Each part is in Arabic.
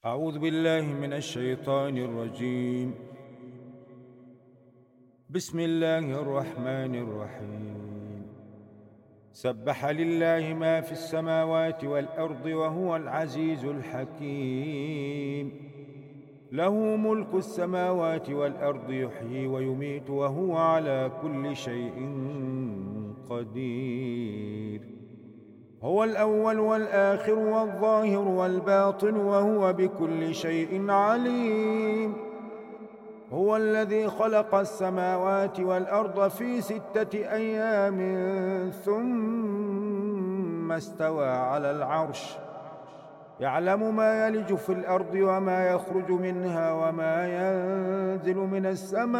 أعوذ بالله من الشيطان الرجيم. بسم الله الرحمن الرحيم. سبح لله ما في السماوات والأرض وهو العزيز الحكيم. له ملك السماوات والأرض يحيي ويميت وهو على كل شيء قدير. هو الأول والآخر والظاهر والباطن وهو بكل شيء عليم. هو الذي خلق السماوات والأرض في 6 أيام ثم استوى على العرش، يعلم ما يلج في الأرض وما يخرج منها وما ينزل من السماء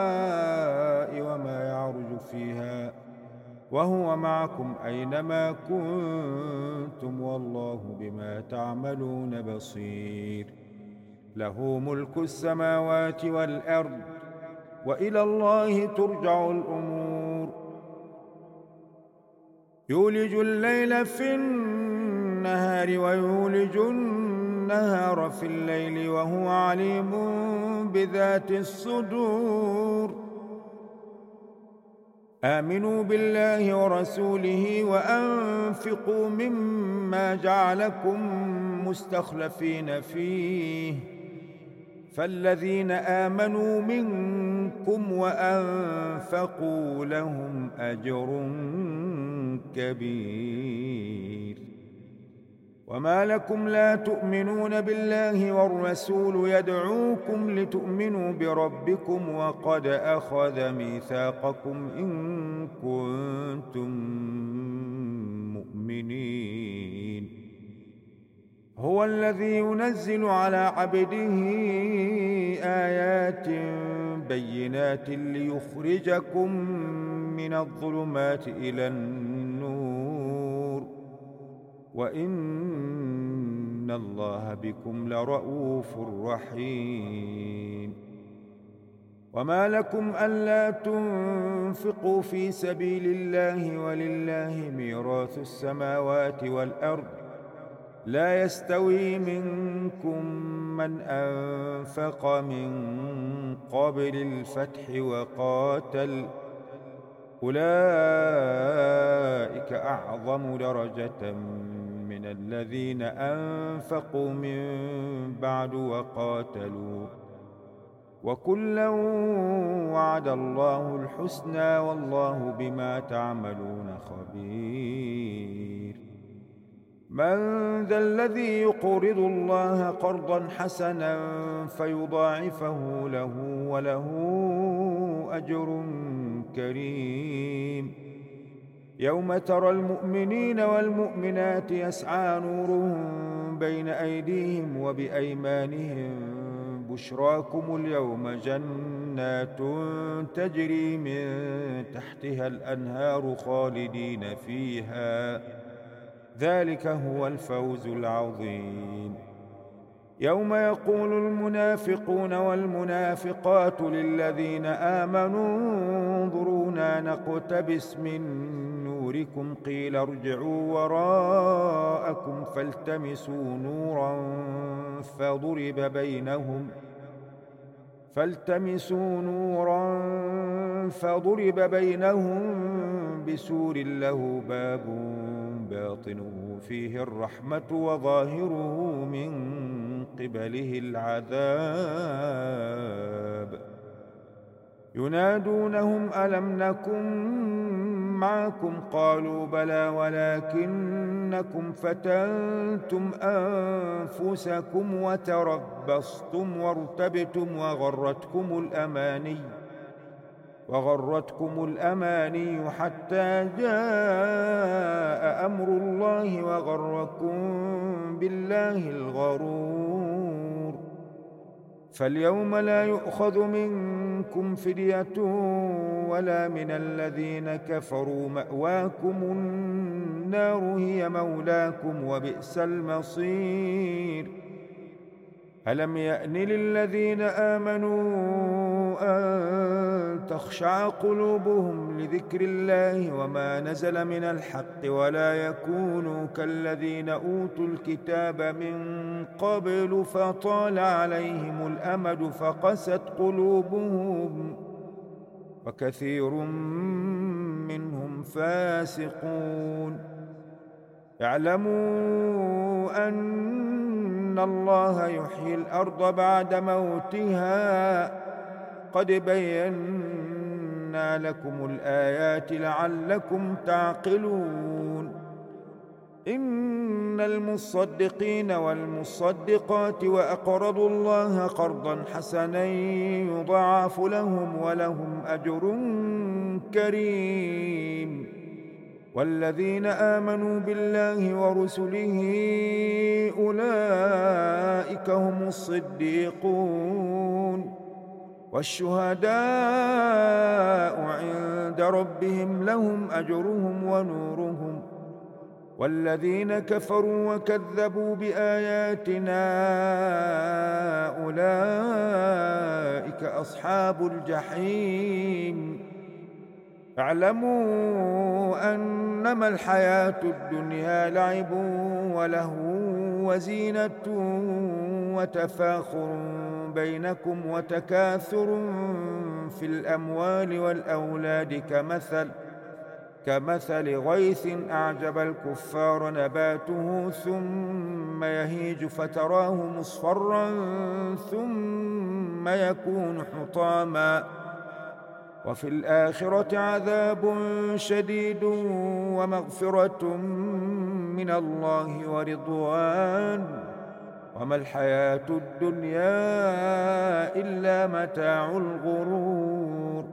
وما يعرج فيها، وهو معكم أينما كنتم والله بما تعملون بصير. له ملك السماوات والأرض وإلى الله ترجع الأمور. يولج الليل في النهار ويولج النهار في الليل وهو عليم بذات الصدور. آمنوا بالله ورسوله وأنفقوا مما جعلكم مستخلفين فيه، فالذين آمنوا منكم وأنفقوا لهم أجر كبير. وما لكم لا تؤمنون بالله والرسول يدعوكم لتؤمنوا بربكم وقد أخذ ميثاقكم إن كنتم مؤمنين. هو الذي ينزل على عبده آيات بينات ليخرجكم من الظلمات إلى النور، وإن الله بكم لرءوف رحيم. وما لكم ألا تنفقوا في سبيل الله ولله ميراث السماوات والأرض، لا يستوي منكم من أنفق من قبل الفتح وقاتل، أولئك أعظم درجة من الذين أنفقوا من بعد وقاتلوا، وكلا وعد الله الحسنى والله بما تعملون خبير. من ذا الذي يقرض الله قرضا حسنا فيضاعفه له وله أجر كريم. يوم ترى المؤمنين والمؤمنات يسعى نورهم بين أيديهم وبأيمانهم، بشراكم اليوم جنات تجري من تحتها الأنهار خالدين فيها، ذلك هو الفوز العظيم. يوم يقول المنافقون والمنافقات للذين آمنوا انظرونا نقتبس من نوركم قيل ارجعوا وراءكم فالتمسوا نورا فضرب بينهم بسور له باب باطنه فيه الرحمة وظاهره من قبله العذاب. ينادونهم ألم نكن معكم قالوا بلى ولكنكم فتنتم أنفسكم وتربصتم وارتبتم وغرتكم الأماني حتى جاء أمر الله وغركم بالله الغرور. فاليوم لا يؤخذ منكم فدية ولا من الذين كفروا، مأواكم النار هي مولاكم وبئس المصير. ألم يأن للذين آمنوا أن تخشع قلوبهم لذكر الله وما نزل من الحق ولا يكونوا كالذين أوتوا الكتاب من قبل فطال عليهم الأمد فقست قلوبهم وكثير منهم فاسقون. اعلموا أن الله يحيي الأرض بعد موتها قد بينا لكم الآيات لعلكم تعقلون. إن المصدقين والمصدقات وأقرضوا الله قرضا حسنا يضاعف لهم ولهم أجر كريم. والذين آمنوا بالله ورسله أولئك هم الصديقون والشهداء عند ربهم لهم أجرهم ونورهم. والذين كفروا وكذبوا بآياتنا أولئك أصحاب الجحيم. اعلموا أنما الحياة الدنيا لعب ولهو وزينة وتفاخر بينكم وتكاثر في الأموال والأولاد كمثل غيث أعجب الكفار نباته ثم يهيج فتراه مصفرا ثم يكون حطاما وفي الآخرة عذاب شديد ومغفرة من الله ورضوان وما الحياة الدنيا إلا متاع الغرور.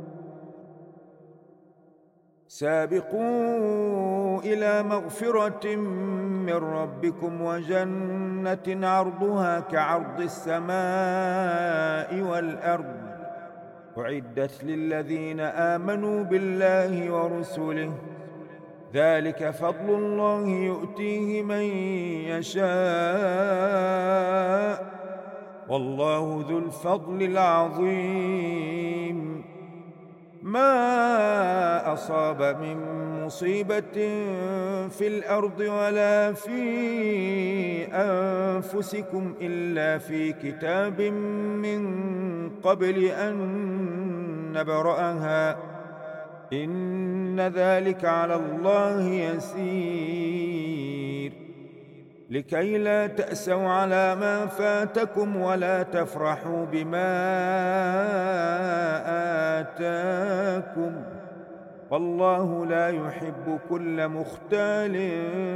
سابقوا إلى مغفرة من ربكم وجنة عرضها كعرض السماء والأرض أعدت للذين آمنوا بالله ورسله ذلك فضل الله يؤتيه من يشاء والله ذو الفضل العظيم. ما أصاب من مصيبة في الأرض ولا في أنفسكم إلا في كتاب من قبل أن نبرأها إن ذلك على الله يسير. لكي لا تأسوا على ما فاتكم ولا تفرحوا بما آتاكم والله لا يحب كل مختال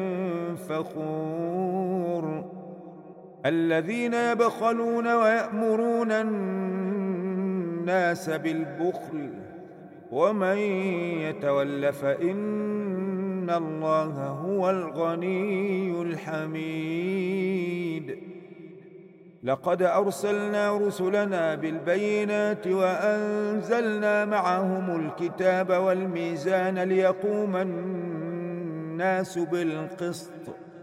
فخور. الذين يبخلون ويأمرون الناس بالبخل ومن يتول فإن الله هو الغني الحميد. لقد أرسلنا رسلنا بالبينات وأنزلنا معهم الكتاب والميزان ليقوم الناس بالقسط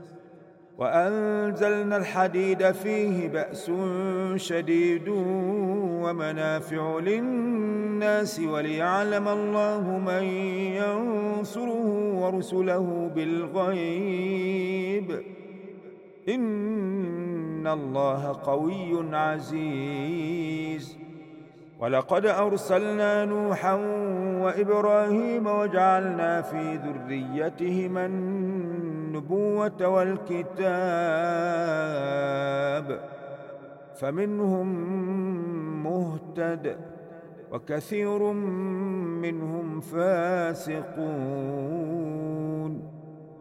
وأنزلنا الحديد فيه بأس شديد ومنافع للناس وليعلم الله من ينصره ورسله بالغيب إن الله قوي عزيز. ولقد أرسلنا نوحا وإبراهيم وجعلنا في ذريتهما النبوة والكتاب فمنهم مهتد وكثير منهم فاسقون.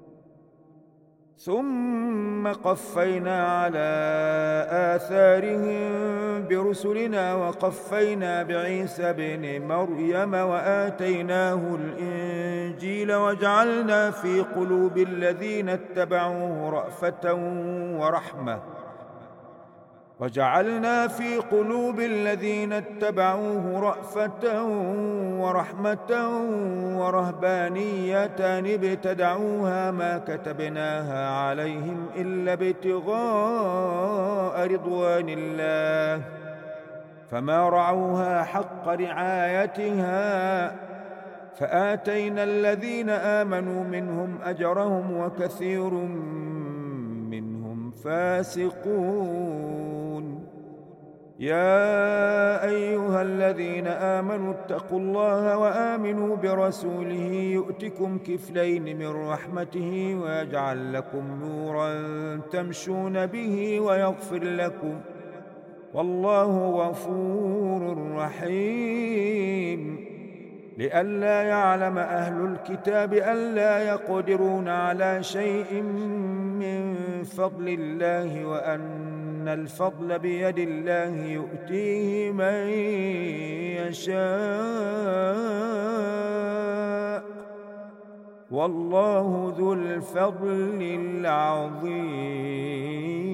ثم قفينا على آثارهم برسلنا وقفينا بعيسى بن مريم وآتيناه الإنجيل وجعلنا في قلوب الذين اتبعوه رأفة ورحمة ورهبانية ابتدعوها ما كتبناها عليهم إلا ابتغاء رضوان الله فما رعوها حق رعايتها فآتينا الذين آمنوا منهم أجرهم وكثير منهم فاسقون. يا أيها الذين آمنوا اتقوا الله وآمنوا برسوله يؤتكم كفلين من رحمته ويجعل لكم نورا تمشون به ويغفر لكم والله غفور رحيم. لئلا يعلم أهل الكتاب ألا يقدرون على شيء من فضل الله وأن الفضل بيد الله يؤتيه من يشاء والله ذو الفضل العظيم.